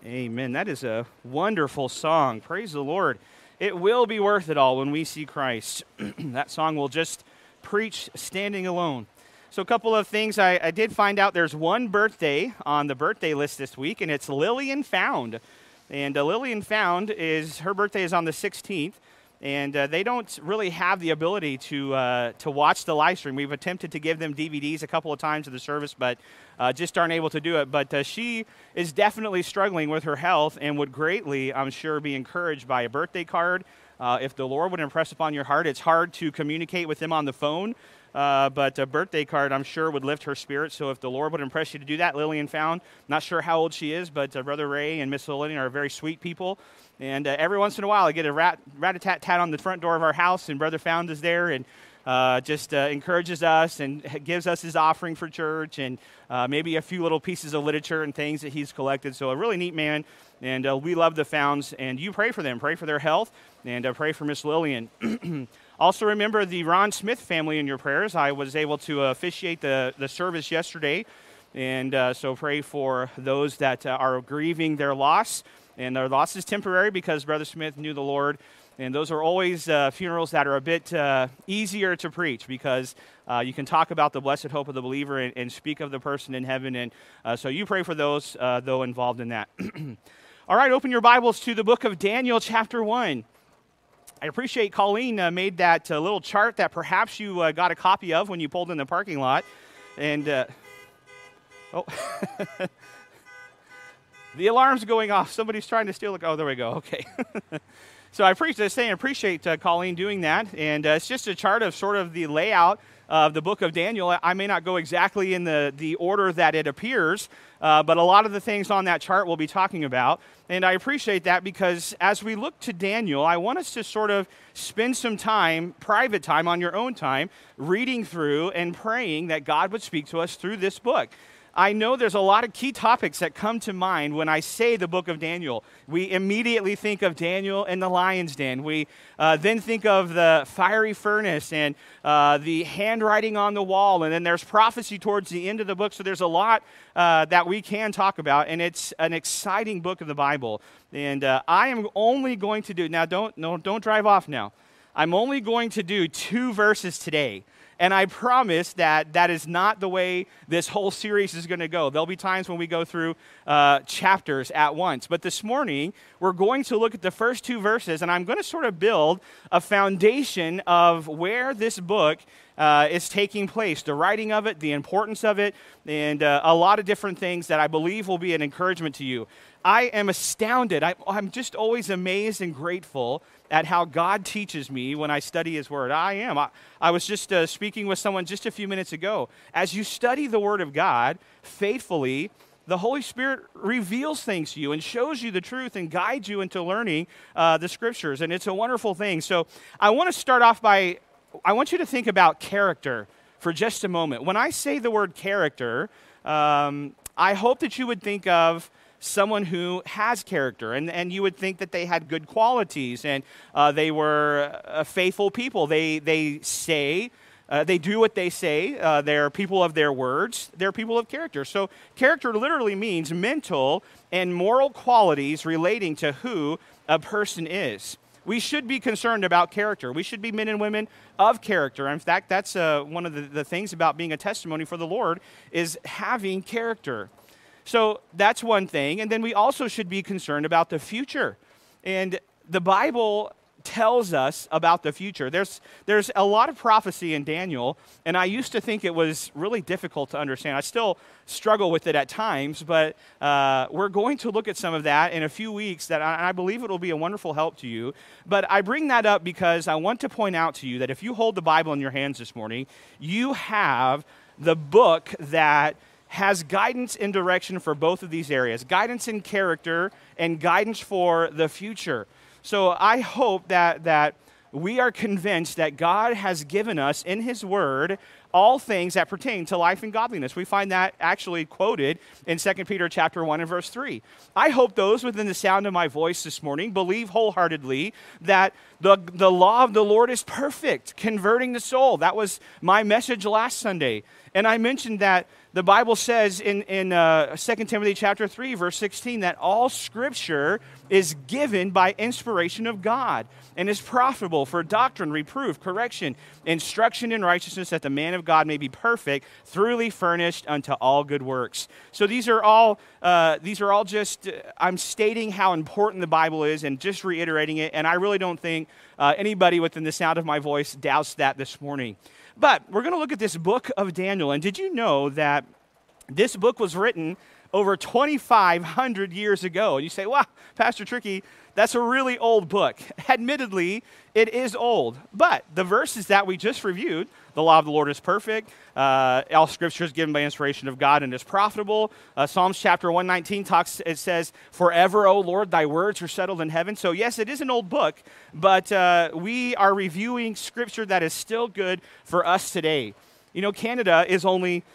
Amen. That is a wonderful song. Praise the Lord. It will be worth it all when we see Christ. That song will just preach standing alone. So a couple of things I did find out. There's one birthday on the birthday list this week, and it's Lillian Found. And Lillian Found her birthday is on the 16th. And they don't really have the ability to watch the live stream. We've attempted to give them DVDs a couple of times of the service, but just aren't able to do it. But she is definitely struggling with her health and would greatly, I'm sure, be encouraged by a birthday card. If the Lord would impress upon your heart, it's hard to communicate with them on the phone, but a birthday card, I'm sure, would lift her spirit. So if the Lord would impress you to do that, Lillian Found, not sure how old she is, but Brother Ray and Miss Lillian are very sweet people. And every once in a while, I get a rat-a-tat-tat on the front door of our house, and Brother Found is there and just encourages us and gives us his offering for church and maybe a few little pieces of literature and things that he's collected. So a really neat man, and we love the Founds. And you pray for them. Pray for their health, and pray for Miss Lillian. Also remember the Ron Smith family in your prayers. I was able to officiate the service yesterday, and so pray for those that are grieving their loss. And their loss is temporary because Brother Smith knew the Lord. And those are always funerals that are a bit easier to preach because you can talk about the blessed hope of the believer and speak of the person in heaven. And so you pray for those, though, involved in that. All right, open your Bibles to the book of Daniel, chapter 1. I appreciate Colleen made that little chart that perhaps you got a copy of when you pulled in the parking lot. And, oh... The alarm's going off. Somebody's trying to steal it. Oh, there we go. Okay. So I appreciate Colleen doing that. And it's just a chart of sort of the layout of the book of Daniel. I may not go exactly in the order that it appears, but a lot of the things on that chart we'll be talking about. And I appreciate that because as we look to Daniel, I want us to sort of spend some time, private time on your own time, reading through and praying that God would speak to us through this book. I know there's a lot of key topics that come to mind when I say the book of Daniel. We immediately think of Daniel in the lion's den. We then think of the fiery furnace and the handwriting on the wall. And then there's prophecy towards the end of the book. So there's a lot that we can talk about. And it's an exciting book of the Bible. And I am only going to do, now don't drive off now. I'm only going to do 2 verses today. And I promise that is not the way this whole series is going to go. There'll be times when we go through chapters at once. But this morning, we're going to look at the first 2 verses, and I'm going to sort of build a foundation of where this book is taking place, the writing of it, the importance of it, and a lot of different things that I believe will be an encouragement to you. I am astounded. I'm just always amazed and grateful at how God teaches me when I study His Word. I was just speaking with someone just a few minutes ago. As you study the Word of God faithfully, the Holy Spirit reveals things to you and shows you the truth and guides you into learning the Scriptures, and it's a wonderful thing. So I want to start off I want you to think about character for just a moment. When I say the word character, I hope that you would think of someone who has character, and you would think that they had good qualities, and they were faithful people. They do what they say. They're people of their words. They're people of character. So character literally means mental and moral qualities relating to who a person is. We should be concerned about character. We should be men and women of character. In fact, that's one of the things about being a testimony for the Lord is having character. So that's one thing. And then we also should be concerned about the future. And the Bible tells us about the future. There's a lot of prophecy in Daniel, and I used to think it was really difficult to understand. I still struggle with it at times, but we're going to look at some of that in a few weeks that I believe it will be a wonderful help to you. But I bring that up because I want to point out to you that if you hold the Bible in your hands this morning, you have the book that has guidance and direction for both of these areas, guidance in character and guidance for the future. So I hope that we are convinced that God has given us in His Word all things that pertain to life and godliness. We find that actually quoted in 2 Peter chapter 1 and verse 3. I hope those within the sound of my voice this morning believe wholeheartedly that the law of the Lord is perfect, converting the soul. That was my message last Sunday. And I mentioned that the Bible says in 2 Timothy chapter 3, verse 16, that all Scripture is given by inspiration of God and is profitable for doctrine, reproof, correction, instruction in righteousness, that the man of God may be perfect, thoroughly furnished unto all good works. So these are all just, I'm stating how important the Bible is and just reiterating it, and I really don't think anybody within the sound of my voice doubts that this morning. But we're going to look at this book of Daniel, and did you know that this book was written over 2,500 years ago? And you say, wow, Pastor Tricky, that's a really old book. Admittedly, it is old, but the verses that we just reviewed, the law of the Lord is perfect, all Scripture is given by inspiration of God and is profitable. Psalms chapter 119 it says, forever, O Lord, thy words are settled in heaven. So yes, it is an old book, but we are reviewing Scripture that is still good for us today. You know, Canada is only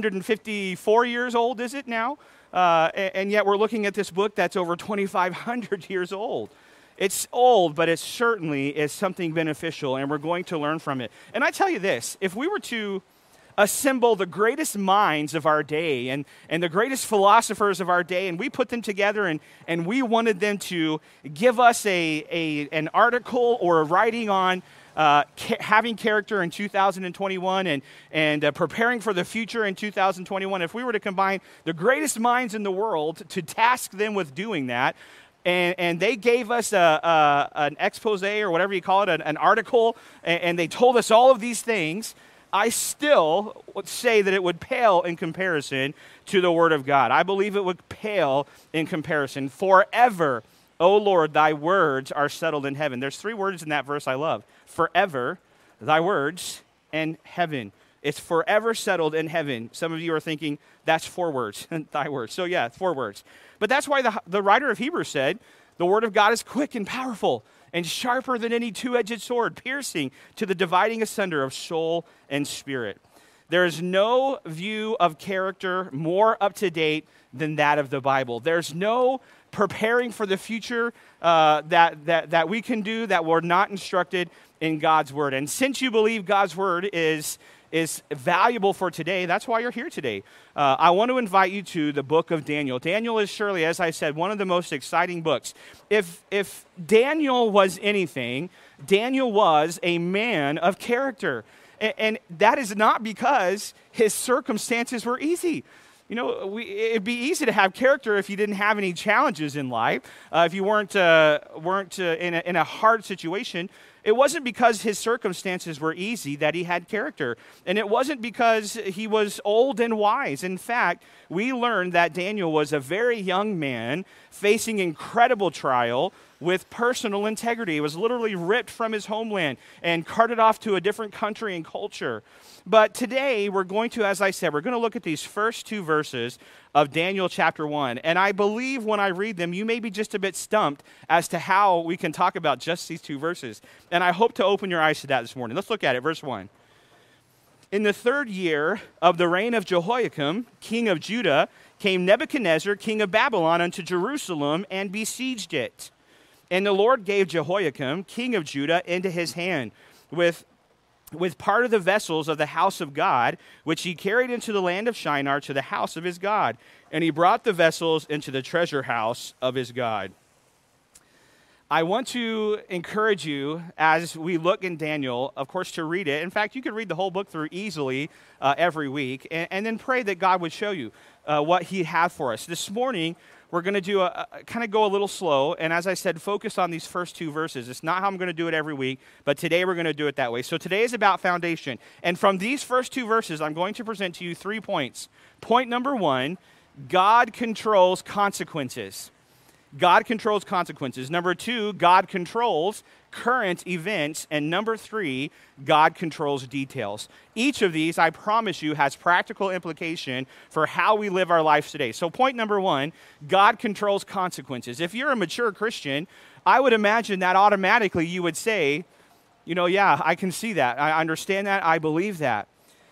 154 years old, is it now? And yet we're looking at this book that's over 2,500 years old. It's old, but it certainly is something beneficial, and we're going to learn from it. And I tell you this, if we were to assemble the greatest minds of our day and the greatest philosophers of our day, and we put them together and we wanted them to give us an article or a writing on having character in 2021 and preparing for the future in 2021, if we were to combine the greatest minds in the world to task them with doing that, and they gave us an expose or whatever you call it, an article, and they told us all of these things, I still would say that it would pale in comparison to the Word of God. I believe it would pale in comparison. Forever, O Lord, thy words are settled in heaven. There's 3 words in that verse I love. Forever, thy words, and heaven. It's forever settled in heaven. Some of you are thinking, that's 4 words, thy words. So yeah, 4 words. But that's why the writer of Hebrews said, the word of God is quick and powerful and sharper than any two-edged sword, piercing to the dividing asunder of soul and spirit. There is no view of character more up to date than that of the Bible. There's no preparing for the future that we can do that we're not instructed in God's word. And since you believe God's word is valuable for today, that's why you're here today. I want to invite you to the book of Daniel. Daniel is surely, as I said, one of the most exciting books. If Daniel was anything, Daniel was a man of character. And that is not because his circumstances were easy. You know, it'd be easy to have character if you didn't have any challenges in life, if you weren't in a hard situation. It wasn't because his circumstances were easy that he had character. And it wasn't because he was old and wise. In fact, we learned that Daniel was a very young man facing incredible trial with personal integrity. He was literally ripped from his homeland and carted off to a different country and culture. But today, we're going to, as I said, we're going to look at these first 2 verses of Daniel chapter 1. And I believe when I read them, you may be just a bit stumped as to how we can talk about just these 2 verses. And I hope to open your eyes to that this morning. Let's look at it. Verse 1. In the 3rd year of the reign of Jehoiakim, king of Judah, came Nebuchadnezzar, king of Babylon, unto Jerusalem and besieged it. And the Lord gave Jehoiakim, king of Judah, into his hand with part of the vessels of the house of God, which he carried into the land of Shinar to the house of his God. And he brought the vessels into the treasure house of his God. I want to encourage you, as we look in Daniel, of course, to read it. In fact, you could read the whole book through easily every week, and then pray that God would show you what he had for us. This morning, we're going to do kind of go a little slow, and as I said, focus on these first 2 verses. It's not how I'm going to do it every week, but today we're going to do it that way. So today is about foundation. And from these first 2 verses, I'm going to present to you 3 points. Point number 1, God controls consequences. God controls consequences. Number 2, God controls current events. And number 3, God controls details. Each of these, I promise you, has practical implication for how we live our lives today. So point number 1, God controls consequences. If you're a mature Christian, I would imagine that automatically you would say, you know, yeah, I can see that. I understand that. I believe that.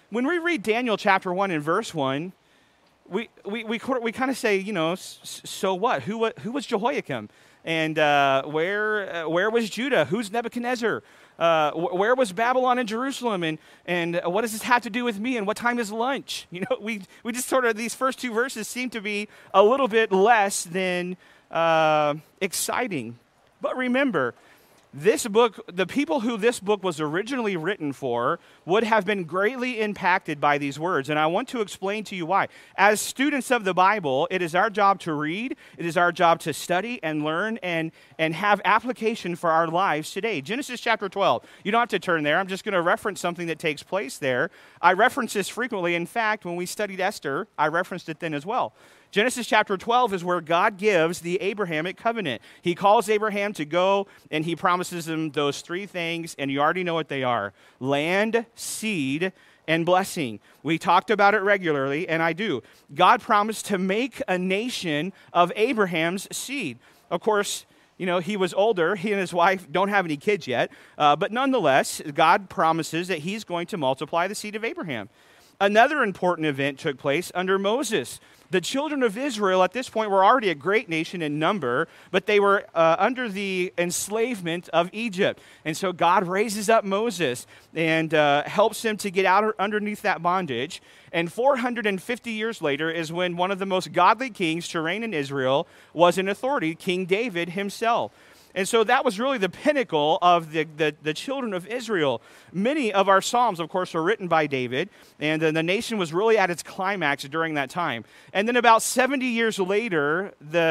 when we read Daniel chapter 1 and verse 1, we kind of say, so what? Who was Jehoiakim? And where was Judah? Who's Nebuchadnezzar? Where was Babylon and Jerusalem? And what does this have to do with me? And what time is lunch? We just sort of, these first two verses seem to be a little bit less than exciting. But remember, this book, the people who this book was originally written for would have been greatly impacted by these words. And I want to explain to you why. As students of the Bible, it is our job to read, it is our job to study and learn and have application for our lives today. Genesis chapter 12. You don't have to turn there. I'm just going to reference something that takes place there. I reference this frequently. In fact, when we studied Esther, I referenced it then as well. Genesis chapter 12 is where God gives the Abrahamic covenant. He calls Abraham to go, and he promises him those three things, and you already know what they are: land, seed, and blessing. We talked about it regularly, and I do. God promised to make a nation of Abraham's seed. Of course, he was older. He and his wife don't have any kids yet, but nonetheless, God promises that he's going to multiply the seed of Abraham. Another important event took place under Moses. The children of Israel at this point were already a great nation in number, but they were under the enslavement of Egypt. And so God raises up Moses and helps him to get out underneath that bondage. And 450 years later is when one of the most godly kings to reign in Israel was in authority, King David himself. And so that was really the pinnacle of the children of Israel. Many of our Psalms, of course, were written by David, and the nation was really at its climax during that time. And then about 70 years later,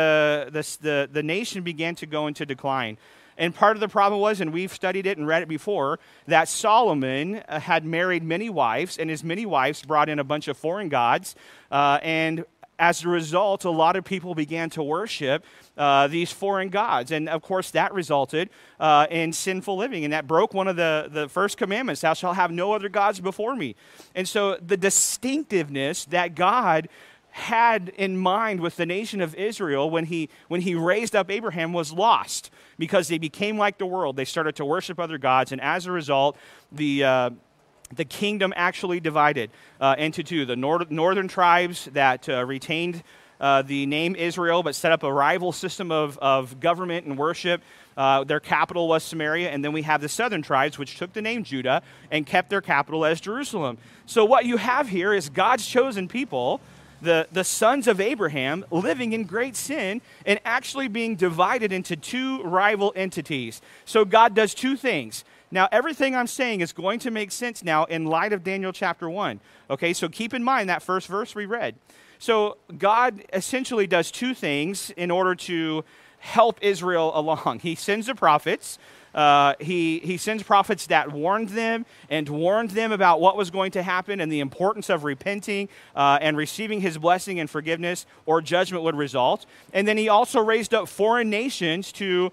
the nation began to go into decline. And part of the problem was, and we've studied it and read it before, that Solomon had married many wives, and his many wives brought in a bunch of foreign gods, and as a result, a lot of people began to worship these foreign gods. And of course, that resulted in sinful living. And that broke one of the first commandments: thou shalt have no other gods before me. And so the distinctiveness that God had in mind with the nation of Israel when he raised up Abraham was lost, because they became like the world. They started to worship other gods. And as a result, the kingdom actually divided into two. The northern tribes that retained the name Israel but set up a rival system of government and worship. Their capital was Samaria. And then we have the southern tribes, which took the name Judah and kept their capital as Jerusalem. So what you have here is God's chosen people, the sons of Abraham, living in great sin and actually being divided into two rival entities. So God does two things. Now, everything I'm saying is going to make sense now in light of Daniel chapter 1. Okay, so keep in mind that first verse we read. So God essentially does two things in order to help Israel along. He sends the prophets. He sends prophets that warned them about what was going to happen and the importance of repenting and receiving his blessing and forgiveness, or judgment would result. And then he also raised up foreign nations to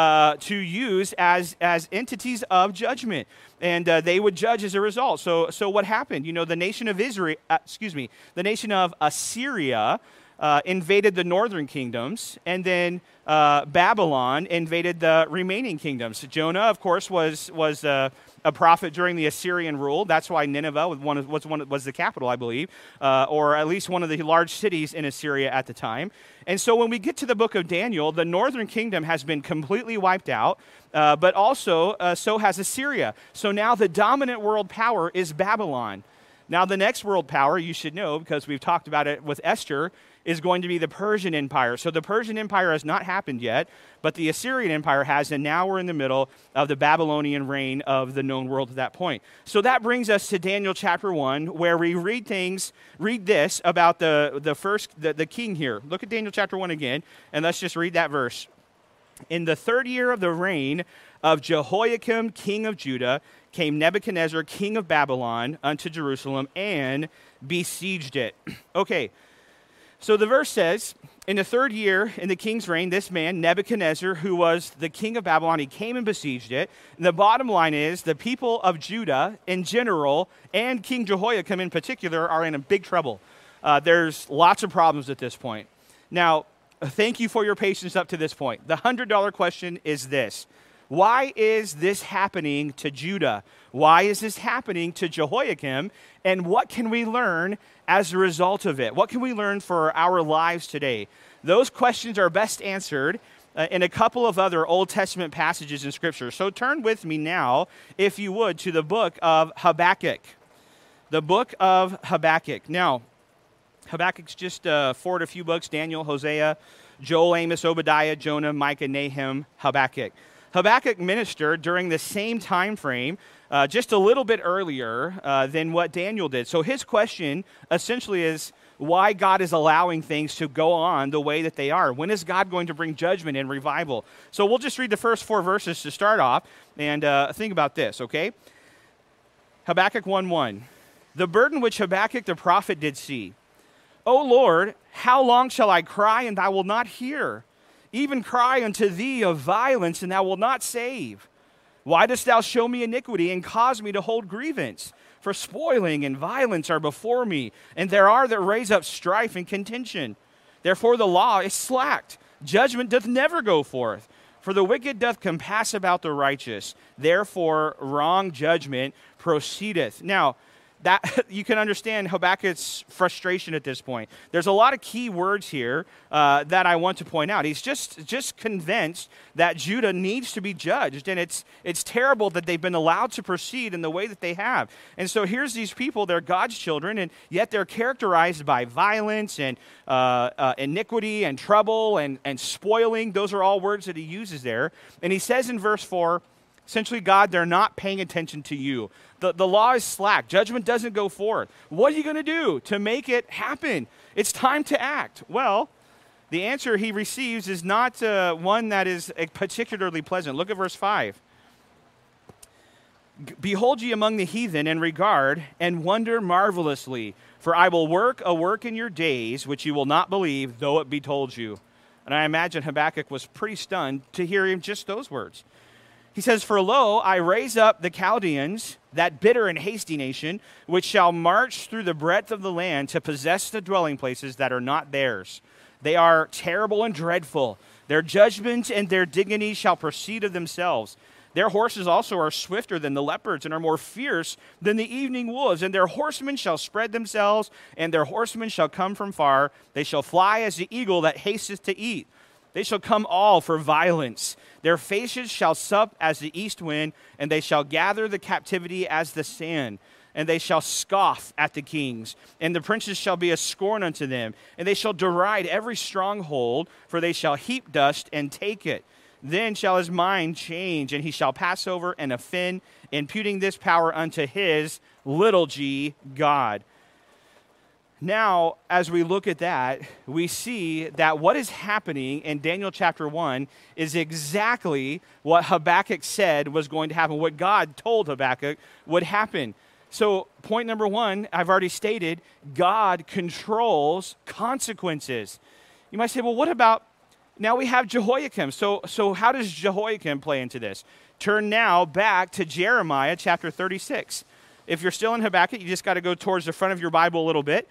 use as entities of judgment, and they would judge as a result. So what happened? The nation of the nation of Assyria invaded the northern kingdoms, and then Babylon invaded the remaining kingdoms. Jonah, of course, was a prophet during the Assyrian rule. That's why Nineveh was the capital, I believe, or at least one of the large cities in Assyria at the time. And so when we get to the book of Daniel, the northern kingdom has been completely wiped out, but also so has Assyria. So now the dominant world power is Babylon. Now the next world power, you should know, because we've talked about it with Esther, is going to be the Persian Empire. So the Persian Empire has not happened yet, but the Assyrian Empire has, and now we're in the middle of the Babylonian reign of the known world at that point. So that brings us to Daniel chapter 1, where we read this about the king here. Look at Daniel chapter 1 again, and let's just read that verse. In the third year of the reign of Jehoiakim, king of Judah, came Nebuchadnezzar, king of Babylon, unto Jerusalem and besieged it. Okay. So the verse says, in the third year in the king's reign, this man, Nebuchadnezzar, who was the king of Babylon, he came and besieged it. And the bottom line is the people of Judah in general and King Jehoiakim in particular are in a big trouble. There's lots of problems at this point. Now, thank you for your patience up to this point. The $100 question is this: Why is this happening to Judah? Why is this happening to Jehoiakim? And what can we learn as a result of it? What can we learn for our lives today? Those questions are best answered in a couple of other Old Testament passages in Scripture. So turn with me now, if you would, to the book of Habakkuk. The book of Habakkuk. Now, Habakkuk's just forward a few books: Daniel, Hosea, Joel, Amos, Obadiah, Jonah, Micah, Nahum, Habakkuk. Habakkuk ministered during the same time frame, just a little bit earlier than what Daniel did. So his question essentially is why God is allowing things to go on the way that they are. When is God going to bring judgment and revival? So we'll just read the first 4 verses to start off and think about this, okay? Habakkuk 1:1. The burden which Habakkuk the prophet did see. O Lord, how long shall I cry and thou wilt not hear? Even cry unto thee of violence and thou wilt not save. Why dost thou show me iniquity and cause me to hold grievance? For spoiling and violence are before me, and there are that raise up strife and contention. Therefore the law is slacked, judgment doth never go forth. For the wicked doth compass about the righteous, therefore wrong judgment proceedeth. Now, that you can understand Habakkuk's frustration at this point. There's a lot of key words here that I want to point out. He's just convinced that Judah needs to be judged, and it's terrible that they've been allowed to proceed in the way that they have. And so here's these people, they're God's children, and yet they're characterized by violence and iniquity and trouble and spoiling. Those are all words that he uses there. And he says in verse 4, essentially, God, they're not paying attention to you. The law is slack. Judgment doesn't go forth. What are you going to do to make it happen? It's time to act. Well, the answer he receives is not one that is particularly pleasant. Look at verse 5. Behold ye among the heathen and regard and wonder marvelously, for I will work a work in your days which you will not believe, though it be told you. And I imagine Habakkuk was pretty stunned to hear him just those words. He says, for lo, I raise up the Chaldeans, that bitter and hasty nation, which shall march through the breadth of the land to possess the dwelling places that are not theirs. They are terrible and dreadful. Their judgment and their dignity shall proceed of themselves. Their horses also are swifter than the leopards and are more fierce than the evening wolves. And their horsemen shall spread themselves, and their horsemen shall come from far. They shall fly as the eagle that hasteth to eat. They shall come all for violence. Their faces shall sup as the east wind, and they shall gather the captivity as the sand. And they shall scoff at the kings, and the princes shall be a scorn unto them. And they shall deride every stronghold, for they shall heap dust and take it. Then shall his mind change, and he shall pass over and offend, imputing this power unto his little g God. Now, as we look at that, we see that what is happening in Daniel chapter 1 is exactly what Habakkuk said was going to happen, what God told Habakkuk would happen. So, point number 1, I've already stated, God controls consequences. You might say, well, what about, now we have Jehoiakim. So how does Jehoiakim play into this? Turn now back to Jeremiah chapter 36. If you're still in Habakkuk, you just got to go towards the front of your Bible a little bit.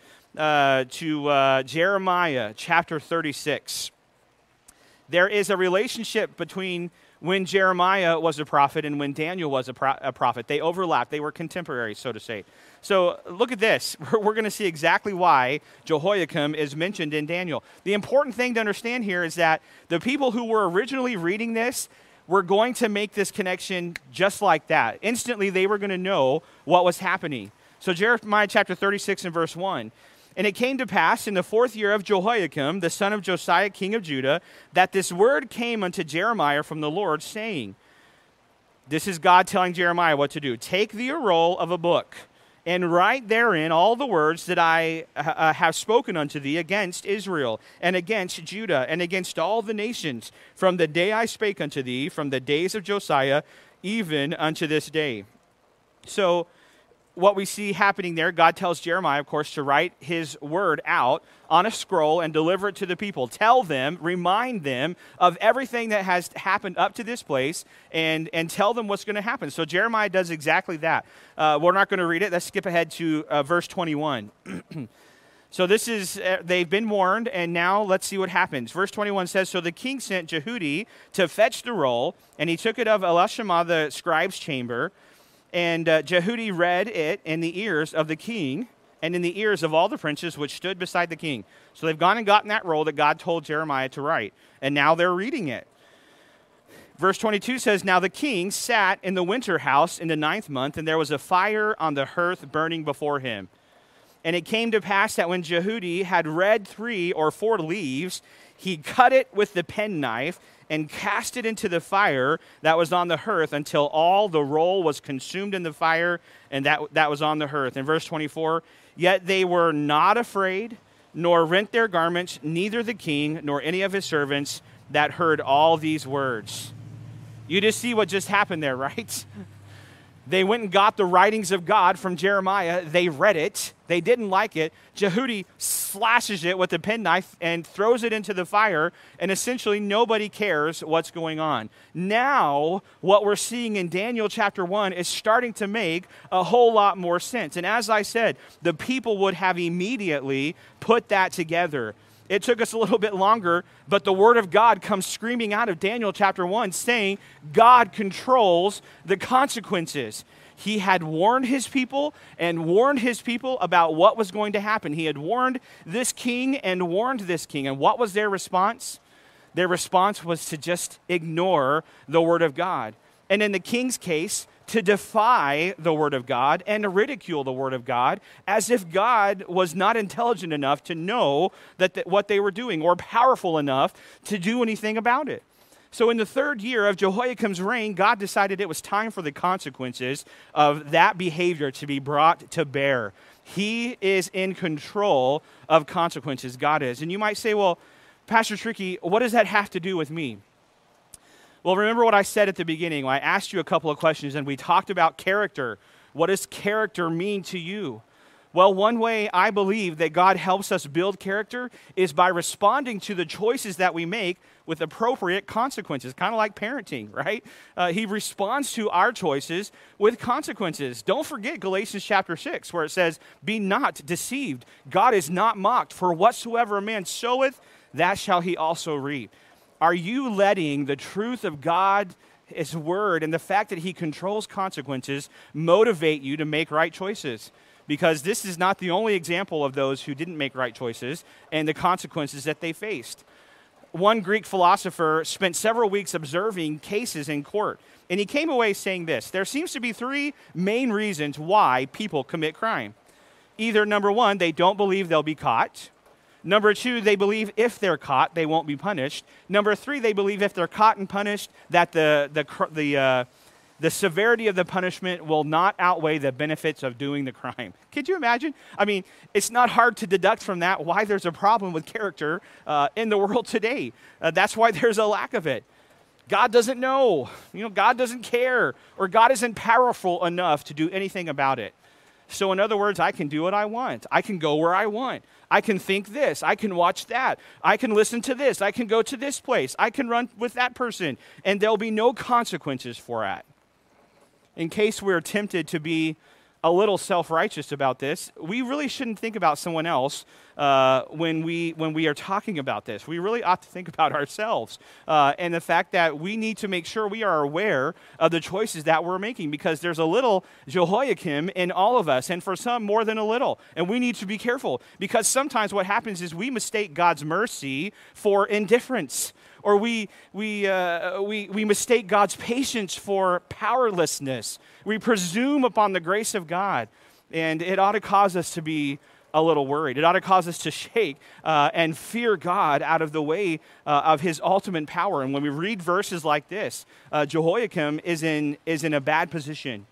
To Jeremiah chapter 36. There is a relationship between when Jeremiah was a prophet and when Daniel was a prophet. They overlapped. They were contemporaries, so to say. So look at this. We're going to see exactly why Jehoiakim is mentioned in Daniel. The important thing to understand here is that the people who were originally reading this were going to make this connection just like that. Instantly, they were going to know what was happening. So Jeremiah chapter 36 and verse 1. And it came to pass in the 4th year of Jehoiakim, the son of Josiah, king of Judah, that this word came unto Jeremiah from the Lord, saying, this is God telling Jeremiah what to do. Take thee a roll of a book, and write therein all the words that I have spoken unto thee against Israel, and against Judah, and against all the nations, from the day I spake unto thee, from the days of Josiah, even unto this day. So, what we see happening there, God tells Jeremiah, of course, to write his word out on a scroll and deliver it to the people. Tell them, remind them of everything that has happened up to this place and tell them what's going to happen. So Jeremiah does exactly that. We're not going to read it. Let's skip ahead to verse 21. So this is, they've been warned, and now let's see what happens. Verse 21 says, so the king sent Jehudi to fetch the roll, and he took it of Elishama the scribe's chamber, and Jehudi read it in the ears of the king and in the ears of all the princes which stood beside the king. So they've gone and gotten that roll that God told Jeremiah to write, and now they're reading it. Verse 22 says, now the king sat in the winter house in the 9th month, and there was a fire on the hearth burning before him. And it came to pass that when Jehudi had read 3 or 4 leaves, he cut it with the penknife and cast it into the fire that was on the hearth until all the roll was consumed in the fire, and that was on the hearth. In verse 24, yet they were not afraid, nor rent their garments, neither the king nor any of his servants that heard all these words. You just see what just happened there, right? They went and got the writings of God from Jeremiah. They read it. They didn't like it. Jehudi slashes it with a penknife and throws it into the fire, and essentially nobody cares what's going on. Now, what we're seeing in Daniel chapter 1 is starting to make a whole lot more sense. And as I said, the people would have immediately put that together. It took us a little bit longer, but the word of God comes screaming out of Daniel chapter 1 saying God controls the consequences. He had warned his people and warned his people about what was going to happen. He had warned this king and warned this king. And what was their response? Their response was to just ignore the word of God. And in the king's case, to defy the word of God and to ridicule the word of God as if God was not intelligent enough to know that what they were doing or powerful enough to do anything about it. So in the 3rd year of Jehoiakim's reign, God decided it was time for the consequences of that behavior to be brought to bear. He is in control of consequences, God is. And you might say, well, Pastor Tricky, what does that have to do with me? Well, remember what I said at the beginning. I asked you a couple of questions, and we talked about character. What does character mean to you? Well, one way I believe that God helps us build character is by responding to the choices that we make with appropriate consequences, kind of like parenting, right? He responds to our choices with consequences. Don't forget Galatians chapter 6, where it says, be not deceived. God is not mocked, for whatsoever a man soweth, that shall he also reap. Are you letting the truth of God, his word, and the fact that he controls consequences motivate you to make right choices? Because this is not the only example of those who didn't make right choices and the consequences that they faced. One Greek philosopher spent several weeks observing cases in court, and he came away saying this: there seems to be 3 main reasons why people commit crime. Either, number 1, they don't believe they'll be caught. Number 2, they believe if they're caught, they won't be punished. Number 3, they believe if they're caught and punished, that the severity of the punishment will not outweigh the benefits of doing the crime. Could you imagine? I mean, it's not hard to deduct from that why there's a problem with character in the world today. That's why there's a lack of it. God doesn't know. God doesn't care. Or God isn't powerful enough to do anything about it. So in other words, I can do what I want. I can go where I want. I can think this. I can watch that. I can listen to this. I can go to this place. I can run with that person. And there'll be no consequences for that. In case we're tempted to be a little self-righteous about this, we really shouldn't think about someone else when we are talking about this. We really ought to think about ourselves and the fact that we need to make sure we are aware of the choices that we're making, because there's a little Jehoiakim in all of us, and for some more than a little. And we need to be careful, because sometimes what happens is we mistake God's mercy for indifference. Or we mistake God's patience for powerlessness. We presume upon the grace of God, and it ought to cause us to be a little worried. It ought to cause us to shake and fear God out of the way of his ultimate power. And when we read verses like this, Jehoiakim is in a bad position.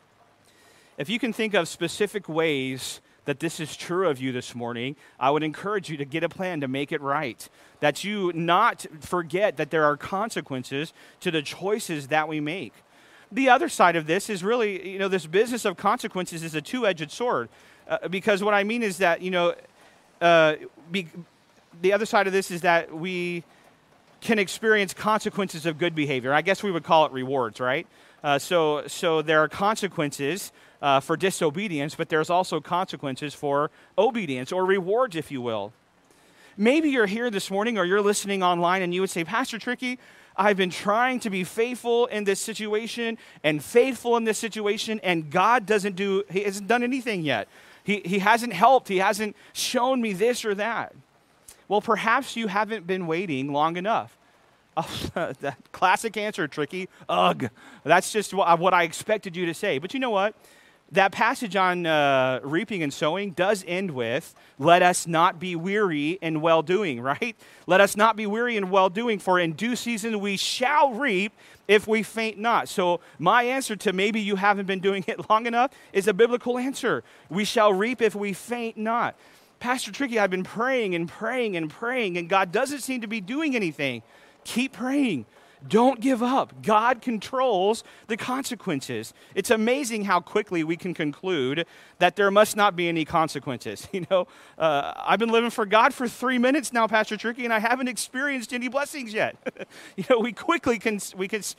If you can think of specific ways that this is true of you this morning, I would encourage you to get a plan to make it right. That you not forget that there are consequences to the choices that we make. The other side of this is really, this business of consequences is a two-edged sword. Because what I mean is that, the other side of this is that we can experience consequences of good behavior. I guess we would call it rewards, right? So there are consequences for disobedience, but there's also consequences for obedience, or rewards, if you will. Maybe you're here this morning or you're listening online and you would say, Pastor Tricky, I've been trying to be faithful in this situation and faithful in this situation, and God he hasn't done anything yet. He hasn't helped. He hasn't shown me this or that. Well, perhaps you haven't been waiting long enough. Oh, that classic answer, Tricky. Ugh. That's just what I expected you to say. But you know what? That passage on reaping and sowing does end with, let us not be weary in well-doing, right? Let us not be weary in well-doing, for in due season we shall reap if we faint not. So my answer to maybe you haven't been doing it long enough is a biblical answer. We shall reap if we faint not. Pastor Tricky, I've been praying and praying and praying, and God doesn't seem to be doing anything. Keep praying. Don't give up. God controls the consequences. It's amazing how quickly we can conclude that there must not be any consequences. I've been living for God for 3 minutes now, Pastor Tricky, and I haven't experienced any blessings yet. We quickly come to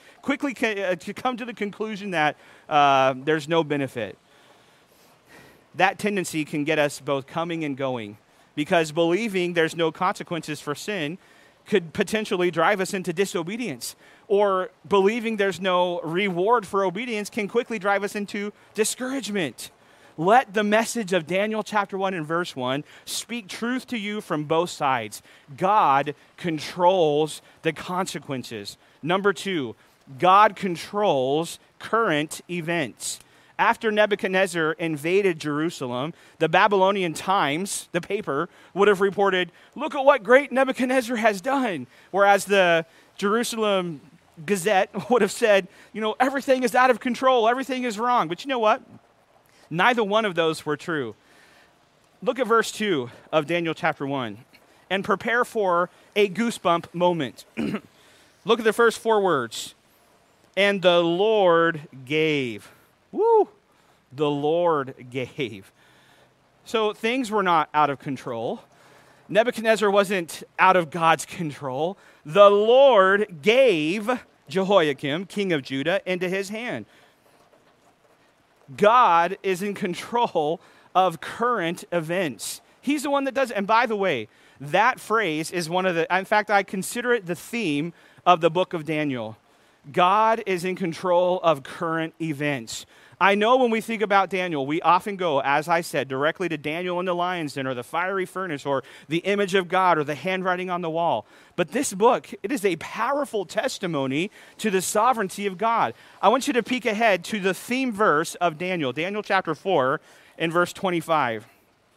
the conclusion that there's no benefit. That tendency can get us both coming and going, because believing there's no consequences for sin could potentially drive us into disobedience, or believing there's no reward for obedience can quickly drive us into discouragement. Let the message of Daniel chapter 1 and verse 1 speak truth to you from both sides. God controls the consequences. Number 2, God controls current events. After Nebuchadnezzar invaded Jerusalem, the Babylonian Times, the paper, would have reported, look at what great Nebuchadnezzar has done. Whereas the Jerusalem Gazette would have said, everything is out of control, everything is wrong. But you know what? Neither one of those were true. Look at verse 2 of Daniel chapter 1, and prepare for a goosebump moment. Look at the first 4 words. And the Lord gave. Woo! The Lord gave. So things were not out of control. Nebuchadnezzar wasn't out of God's control. The Lord gave Jehoiakim, king of Judah, into his hand. God is in control of current events. He's the one that does it. And by the way, that phrase is in fact, I consider it the theme of the book of Daniel. God is in control of current events. I know when we think about Daniel, we often go, as I said, directly to Daniel in the lion's den, or the fiery furnace, or the image of God, or the handwriting on the wall. But this book, it is a powerful testimony to the sovereignty of God. I want you to peek ahead to the theme verse of Daniel, Daniel chapter 4 and verse 25.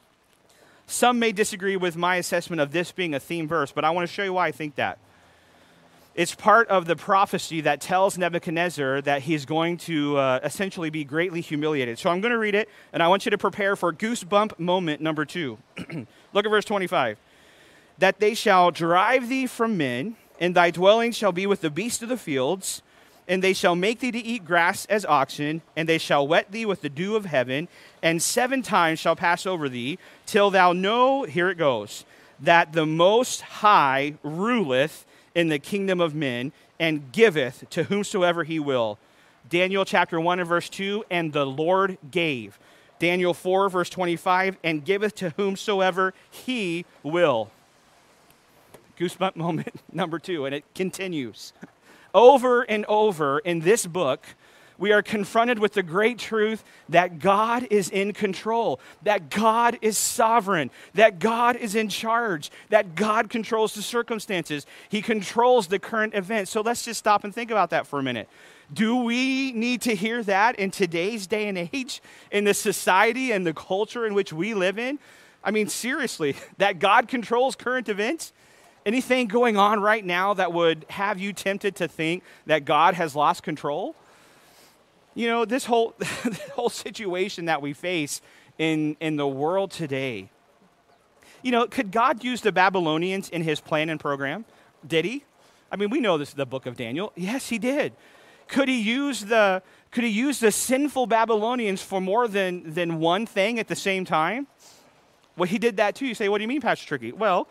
Some may disagree with my assessment of this being a theme verse, but I want to show you why I think that. It's part of the prophecy that tells Nebuchadnezzar that he's going to essentially be greatly humiliated. So I'm going to read it, and I want you to prepare for goosebump moment number 2. Look at verse 25. That they shall drive thee from men, and thy dwelling shall be with the beasts of the fields, and they shall make thee to eat grass as oxen, and they shall wet thee with the dew of heaven, and 7 times shall pass over thee, till thou know, here it goes, that the Most High ruleth in the kingdom of men, and giveth to whomsoever he will. Daniel chapter 1 and verse 2, and the Lord gave. Daniel 4 verse 25, and giveth to whomsoever he will. Goosebump moment number 2, and it continues. Over and over in this book, we are confronted with the great truth that God is in control, that God is sovereign, that God is in charge, that God controls the circumstances. He controls the current events. So let's just stop and think about that for a minute. Do we need to hear that in today's day and age, in the society and the culture in which we live in? I mean, seriously, that God controls current events? Anything going on right now that would have you tempted to think that God has lost control? This whole situation that we face in the world today, could God use the Babylonians in his plan and program? Did he? I mean, we know this is the book of Daniel. Yes, he did. Could he use the sinful Babylonians for more than one thing at the same time? Well, he did that too. You say, what do you mean, Pastor Tricky? Well,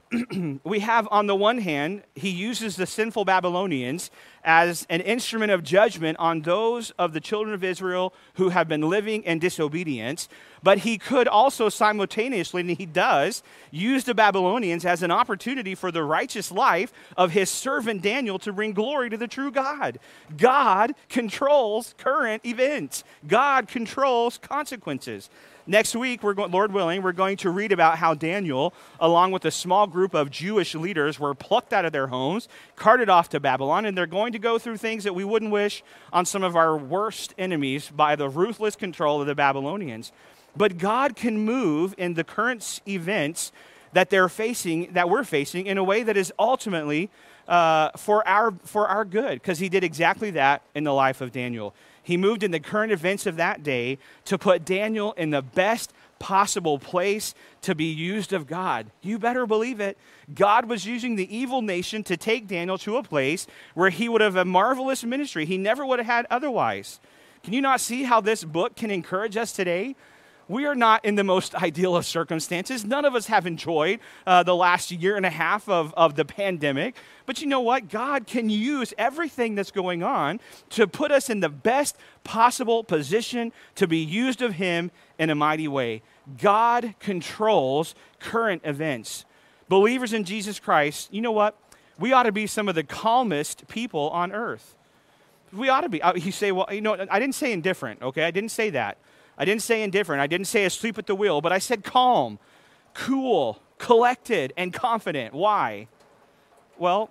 we have, on the one hand, he uses the sinful Babylonians as an instrument of judgment on those of the children of Israel who have been living in disobedience. But he could also simultaneously, and he does, use the Babylonians as an opportunity for the righteous life of his servant Daniel to bring glory to the true God. God controls current events. God controls consequences. Next week, Lord willing, we're going to read about how Daniel, along with a small group of Jewish leaders, were plucked out of their homes, carted off to Babylon, and they're going to go through things that we wouldn't wish on some of our worst enemies by the ruthless control of the Babylonians. But God can move in the current events that we're facing in a way that is ultimately for our good, because he did exactly that in the life of Daniel. He moved in the current events of that day to put Daniel in the best possible place to be used of God. You better believe it. God was using the evil nation to take Daniel to a place where he would have a marvelous ministry he never would have had otherwise. Can you not see how this book can encourage us today? We are not in the most ideal of circumstances. None of us have enjoyed the last year and a half of the pandemic. But you know what? God can use everything that's going on to put us in the best possible position to be used of him in a mighty way. God controls current events. Believers in Jesus Christ, you know what? We ought to be some of the calmest people on earth. We ought to be. You say, well, you know, I didn't say indifferent, okay? I didn't say that. I didn't say indifferent. I didn't say asleep at the wheel, but I said calm, cool, collected, and confident. Why? Well,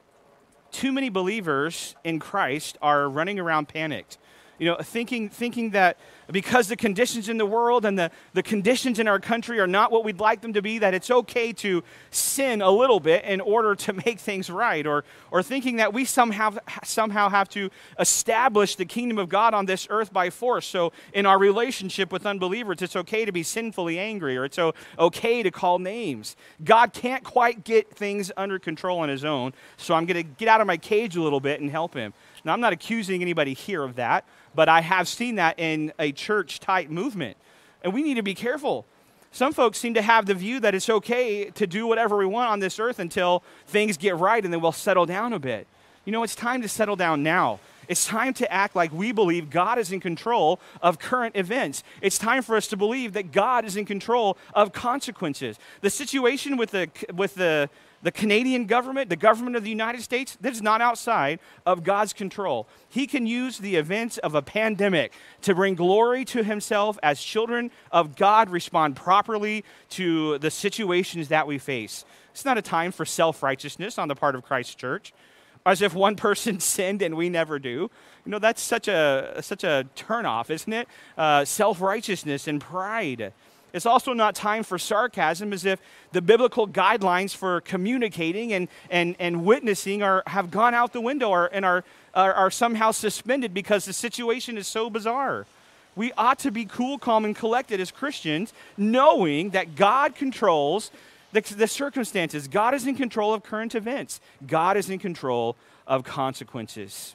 too many believers in Christ are running around panicked, thinking that because the conditions in the world and the conditions in our country are not what we'd like them to be, that it's okay to sin a little bit in order to make things right, or thinking that we somehow have to establish the kingdom of God on this earth by force. So in our relationship with unbelievers, it's okay to be sinfully angry, or it's okay to call names. God can't quite get things under control on his own, so I'm going to get out of my cage a little bit and help him. Now, I'm not accusing anybody here of that, but I have seen that in a church-type movement, and we need to be careful. Some folks seem to have the view that it's okay to do whatever we want on this earth until things get right, and then we'll settle down a bit. It's time to settle down now. It's time to act like we believe God is in control of current events. It's time for us to believe that God is in control of consequences. The situation with the Canadian government, the government of the United States, that is not outside of God's control. He can use the events of a pandemic to bring glory to himself as children of God respond properly to the situations that we face. It's not a time for self-righteousness on the part of Christ's church, as if one person sinned and we never do. That's such a turnoff, isn't it? Self-righteousness and pride. It's also not time for sarcasm, as if the biblical guidelines for communicating and witnessing have gone out the window and are somehow suspended because the situation is so bizarre. We ought to be cool, calm, and collected as Christians, knowing that God controls the circumstances. God is in control of current events. God is in control of consequences.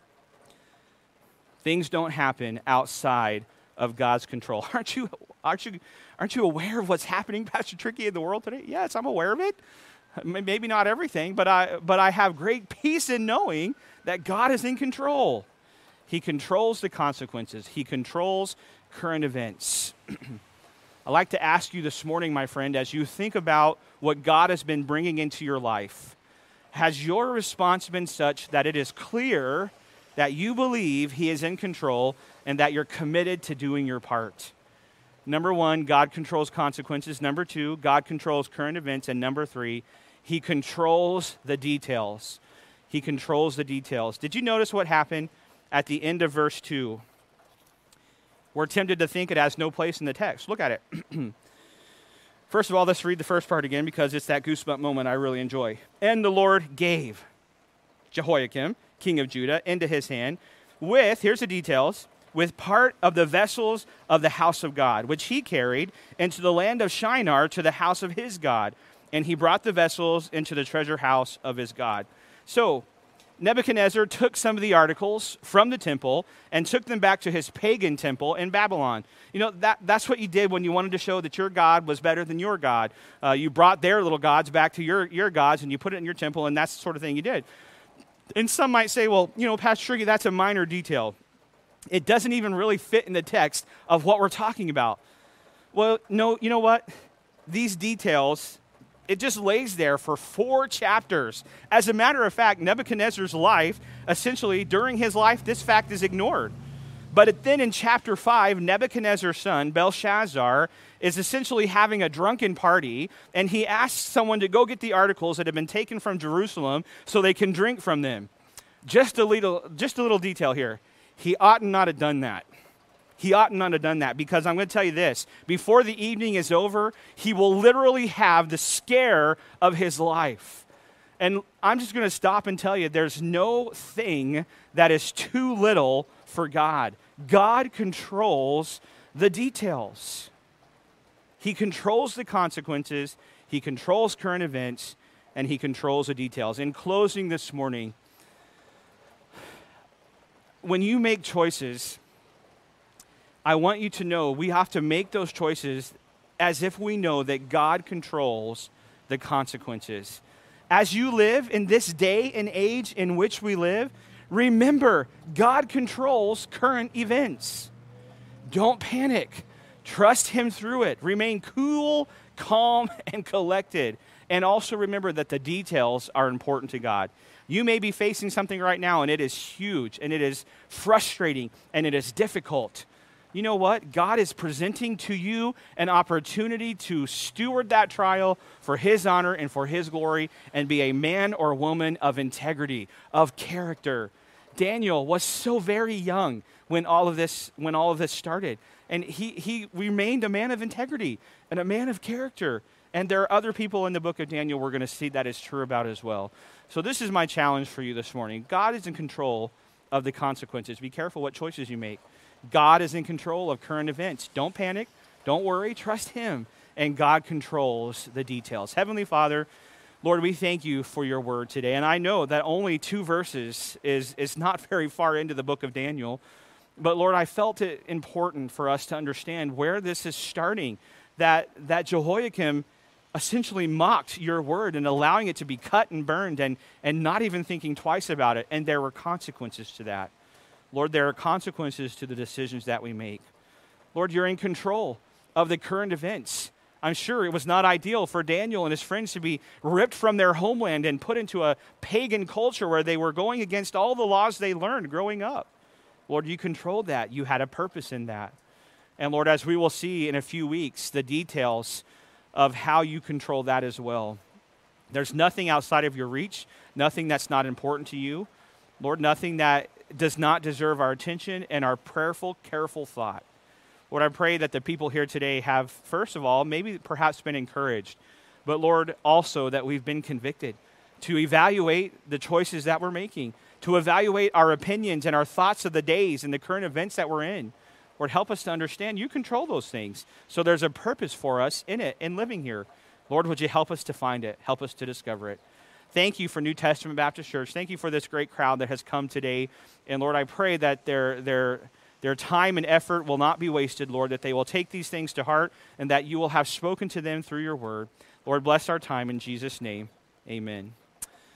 Things don't happen outside of God's control. Aren't you aware of what's happening, Pastor Tricky, in the world today? Yes, I'm aware of it. Maybe not everything, but I have great peace in knowing that God is in control. He controls the consequences. He controls current events. I'd like to ask you this morning, my friend, as you think about what God has been bringing into your life, has your response been such that it is clear that you believe he is in control and that you're committed to doing your part? Number one, God controls consequences. Number two, God controls current events. And number three, he controls the details. He controls the details. Did you notice what happened at the end of verse 2? We're tempted to think it has no place in the text. Look at it. First of all, let's read the first part again because it's that goosebump moment I really enjoy. And the Lord gave Jehoiakim, king of Judah, into his hand with, here's the details, with part of the vessels of the house of God, which he carried into the land of Shinar to the house of his God. And he brought the vessels into the treasure house of his God. So, Nebuchadnezzar took some of the articles from the temple and took them back to his pagan temple in Babylon. You know, that's what you did when you wanted to show that your God was better than your God. You brought their little gods back to your gods, and you put it in your temple, and that's the sort of thing you did. And some might say, well, you know, Pastor Triggy, that's a minor detail. It doesn't even really fit in the text of what we're talking about. Well, no, you know what? These details, it just lays there for 4 chapters. As a matter of fact, Nebuchadnezzar's life, essentially during his life, this fact is ignored. But then in chapter 5, Nebuchadnezzar's son, Belshazzar, is essentially having a drunken party, and he asks someone to go get the articles that have been taken from Jerusalem so they can drink from them. Just a little detail here. He ought not have done that. He ought not have done that, because I'm going to tell you this. Before the evening is over, he will literally have the scare of his life. And I'm just going to stop and tell you, there's no thing that is too little for God. God controls the details. He controls the consequences, he controls current events, and he controls the details. In closing this morning, when you make choices, I want you to know we have to make those choices as if we know that God controls the consequences. As you live in this day and age in which we live, remember, God controls current events. Don't panic. Trust him through it. Remain cool, calm, and collected. And also remember that the details are important to God. You may be facing something right now, and it is huge, and it is frustrating, and it is difficult. You know what? God is presenting to you an opportunity to steward that trial for his honor and for his glory, and be a man or woman of integrity, of character. Daniel was so very young when all of this started, and he remained a man of integrity and a man of character. And there are other people in the book of Daniel we're going to see that is true about as well. So this is my challenge for you this morning. God is in control of the consequences. Be careful what choices you make. God is in control of current events. Don't panic. Don't worry. Trust him. And God controls the details. Heavenly Father, Lord, we thank you for your word today. And I know that only 2 verses is not very far into the book of Daniel. But Lord, I felt it important for us to understand where this is starting. That Jehoiakim essentially mocked your word and allowing it to be cut and burned and not even thinking twice about it. And there were consequences to that. Lord, there are consequences to the decisions that we make. Lord, you're in control of the current events. I'm sure it was not ideal for Daniel and his friends to be ripped from their homeland and put into a pagan culture where they were going against all the laws they learned growing up. Lord, you controlled that. You had a purpose in that. And Lord, as we will see in a few weeks, the details of how you control that as well. There's nothing outside of your reach, nothing that's not important to you. Lord, nothing that does not deserve our attention and our prayerful, careful thought. Lord, I pray that the people here today have, first of all, maybe perhaps been encouraged, but Lord, also that we've been convicted to evaluate the choices that we're making, to evaluate our opinions and our thoughts of the days and the current events that we're in. Lord, help us to understand you control those things. So there's a purpose for us in it, in living here. Lord, would you help us to find it? Help us to discover it. Thank you for New Testament Baptist Church. Thank you for this great crowd that has come today. And Lord, I pray that their time and effort will not be wasted, Lord, that they will take these things to heart and that you will have spoken to them through your word. Lord, bless our time in Jesus' name. Amen.